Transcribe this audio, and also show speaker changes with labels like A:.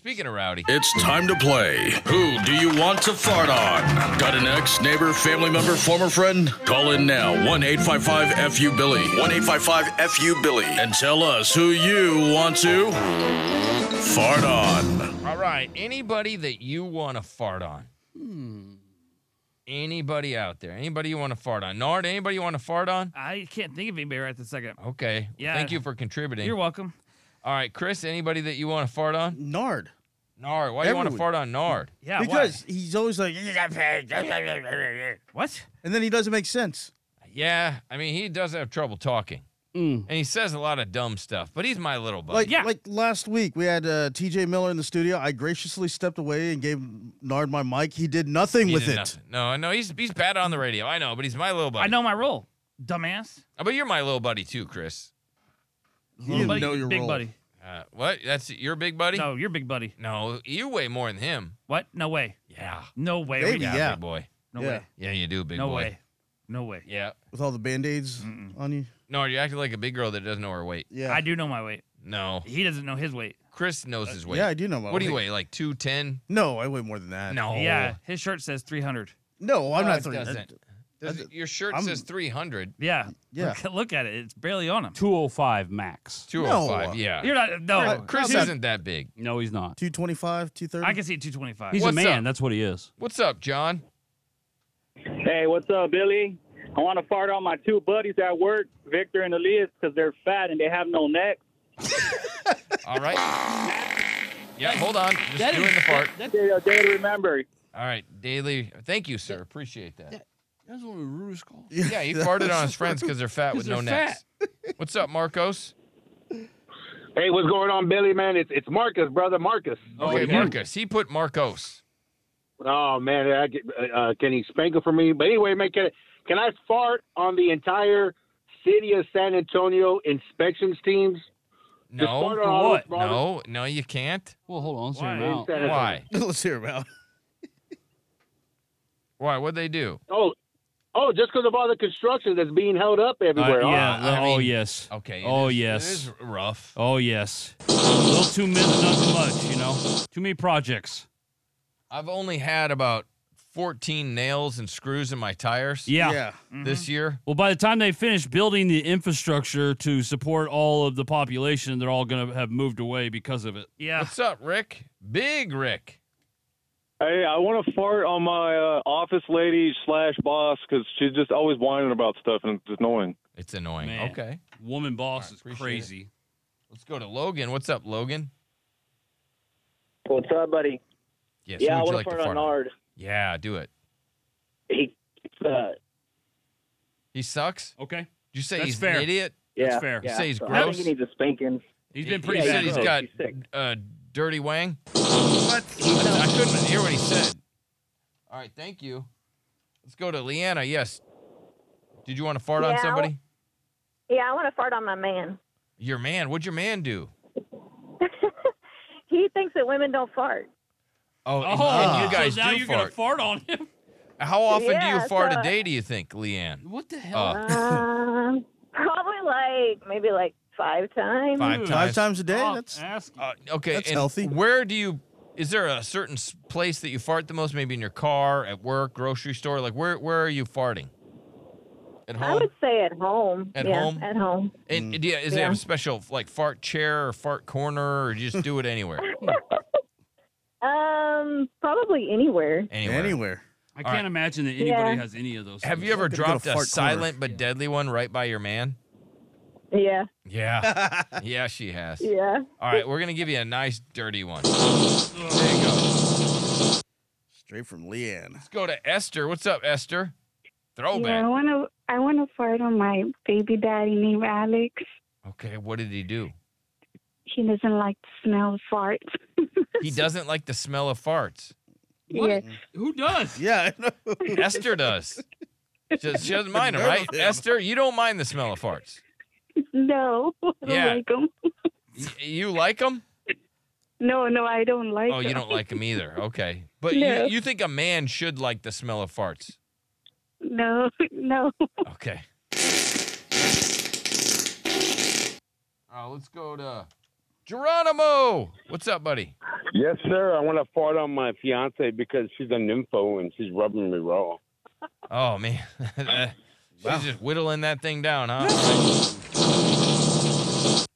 A: Speaking of rowdy.
B: It's time to play. Who do you want to fart on? Got an ex, neighbor, family member, former friend? Call in now. 1-855-FU-BILLY. 1-855-FU-BILLY. And tell us who you want to fart on.
A: All right. Anybody that you want to fart on? Anybody out there? Anybody you want to fart on? Nard, anybody you want to fart on?
C: I can't think of anybody right this second.
A: Okay.
C: Yeah.
A: Thank you for contributing.
C: You're welcome.
A: All right, Chris, anybody that you want to fart on?
D: Nard.
A: Nard. Why do you want to
D: Everyone.
A: fart on Nard?
C: Yeah,
D: Because he's always like,
C: why? What?
D: and then he doesn't make sense.
A: Yeah, I mean, he does have trouble talking. And he says a lot of dumb stuff, but he's my little buddy.
D: Like last week, we had TJ Miller in the studio. I graciously stepped away and gave Nard my mic. He did nothing
A: He
D: with
A: did
D: it.
A: nothing. No, he's bad on the radio. I know, but he's my little buddy.
C: I know my role, dumbass.
A: But you're my little buddy too, Chris.
D: You didn't
C: buddy,
D: know your
C: big
D: role.
C: buddy.
A: What? That's your big buddy?
C: No, you're big buddy.
A: No, you weigh more than him.
C: What? No way.
A: Yeah.
C: No way.
D: Maybe,
A: Yeah,
D: yeah.
A: big boy.
C: No
D: Yeah.
C: way.
A: Yeah, you do, big
C: No
A: boy.
C: way. No way.
A: Yeah.
D: With all the Band-Aids on you.
A: No, you're acting like a big girl that doesn't know her weight.
D: Yeah.
C: I do know my weight.
A: No.
C: He doesn't know his weight.
A: Chris knows his weight.
D: Yeah, I do know my
A: What do you
D: weight.
A: weigh? Like 210?
D: No, I weigh more than that.
A: No.
C: Yeah, his shirt says 300.
D: No, I'm
A: No,
D: not
A: it
D: 300.
A: doesn't. Your shirt
D: I'm-
A: says 300.
C: Yeah.
D: Yeah.
C: Look at it. It's barely on him.
E: 205 max.
A: 205.
D: No.
A: Yeah.
C: You're not. No.
A: Chris
D: Dude.
A: isn't that big.
E: No, he's not.
D: 225, 230.
C: I can see 225.
E: He's
A: What's
E: a man.
A: up?
E: That's what he is.
A: What's up, John?
F: Hey, what's up, Billy? I want to fart on my two buddies at work, Victor and Elias, because they're fat and they have no neck.
A: All right. Yeah, hold on. Just doing the fart.
F: Day to remember.
A: All right, Daily. Thank you, sir. Appreciate that.
E: That's one of the rudest calls.
A: Yeah, he farted on his friends because they're fat with no
E: they're
A: necks. What's up, Marcos?
G: Hey, what's going on, Billy, man? It's Marcus, brother, Marcus.
A: Okay, Marcus. He put Marcos.
G: Oh, man, can he spank it for me? But anyway, man, can I fart on the entire city of San Antonio inspections teams? Just fart on all
C: what?
G: those brothers?
A: No, you can't.
E: Well, hold on. Let's hear
C: Why?
E: him out.
G: San Antonio.
A: Why?
D: Let's hear him out.
A: Why? What'd they do?
G: Oh, just because of all the construction that's being held up everywhere.
E: Yeah.
A: I
E: oh,
A: mean-
E: yes.
A: Okay.
E: Oh,
A: It
E: yes.
A: is rough.
E: Oh, yes. A little too many, not too much, you know? Too many projects.
A: I've only had about 14 nails and screws in my tires
E: Yeah.
A: this year.
E: Well, by the time they finish building the infrastructure to support all of the population, they're all going to have moved away because of it.
C: Yeah.
A: What's up, Rick? Big Rick.
H: Hey, I want to fart on my office lady / boss because she's just always whining about stuff and it's annoying.
A: It's annoying.
E: Man.
A: Okay.
E: Woman boss
A: All right,
E: is
A: appreciate
E: crazy.
A: Let's go to Logan. What's up, Logan?
F: What's up, buddy?
A: Yes. who
F: Yeah, I
A: would you
F: want
A: like
F: to
A: to
F: fart on
A: fart on?
F: Nard.
A: Yeah, do it.
F: He,
A: He sucks?
E: Okay.
A: Did you say
E: That's
A: he's
E: fair.
A: an idiot?
F: yeah,
E: That's fair.
F: Yeah,
A: You say he's
F: so I
A: gross?
F: think he needs a spanking.
E: He's been
A: He
E: pretty
A: said
E: bad.
A: he's
F: gross.
A: got
F: He's sick.
A: dirty wang. What? I couldn't hear what he said. All right, thank you. Let's go to Leanna. Yes. Did you want to fart on
I: Yeah,
A: somebody?
I: Yeah, I want to fart on my man.
A: Your man. What'd your man do?
I: He thinks that women don't fart.
A: Oh, and you guys
E: so now
A: do
E: you're going to
A: fart.
E: fart on him?
A: How often do you
I: Yeah,
A: fart
I: so-
A: a day, do you think, Leanne?
E: What the hell?
I: Probably maybe 5 times.
D: Five times a day?
E: Stop
D: That's
E: asking.
A: Okay.
D: That's
A: and
D: healthy.
A: Where do you? Is there a certain place that you fart the most? Maybe in your car, at work, grocery store. Like where are you farting? At
I: I
A: home.
I: would say at home.
A: At
I: yeah,
A: home?
I: At home.
A: And do you, is there a special fart chair or fart corner, or do you just do it anywhere?
I: Probably anywhere.
A: Anywhere.
E: I can't
A: right.
E: imagine that anybody
I: Yeah.
E: has any of those
A: Have
E: things.
A: you ever
D: Gonna go
A: dropped
D: to
A: a
D: fart corner.
A: silent but deadly one right by your man?
I: Yeah.
A: Yeah. Yeah, she has.
I: Yeah.
A: All right, we're gonna give you a nice dirty one. There you go.
D: straight from Leanne.
A: Let's go to Esther. What's up, Esther?
J: Yeah,
A: Throwback.
J: I want to fart on my baby daddy named Alex.
A: Okay, what did he do?
J: He doesn't like the smell of farts.
A: He doesn't like the smell of farts.
J: Yes.
E: Who does?
D: Yeah, I know.
A: Esther does. She doesn't mind them,
D: None
A: right?
D: of them.
A: Esther, you don't mind the smell of farts.
J: No, I don't
A: Yeah.
J: like them.
A: You like them?
J: No, I don't like them.
A: Oh, you don't like them either. Okay. But
J: No.
A: you think a man should like the smell of farts?
J: No.
A: Okay. Let's go to Geronimo, what's up, buddy?
K: Yes, sir. I want to fart on my fiance because she's a nympho and she's rubbing me raw.
A: Oh man, she's just whittling that thing down, huh?